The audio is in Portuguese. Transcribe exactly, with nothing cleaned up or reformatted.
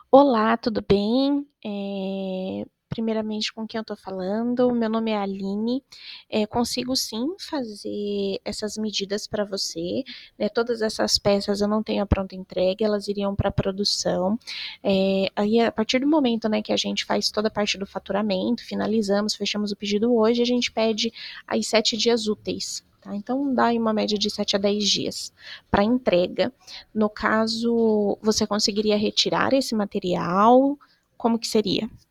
Olá, tudo bem? Eh, primeiramente, com quem eu tô falando? Meu nome é Aline. Eh, consigo sim fazer essas medidas para você, né? Todas essas peças eu não tenho a pronta entrega, elas iriam para produção. Eh, aí, a partir do momento, né, que a gente faz toda a parte do faturamento, finalizamos, fechamos o pedido hoje, a gente pede aí sete dias úteis. Tá? Então, dá aí uma média de sete a dez dias para entrega. No caso, você conseguiria retirar esse material? Como que seria?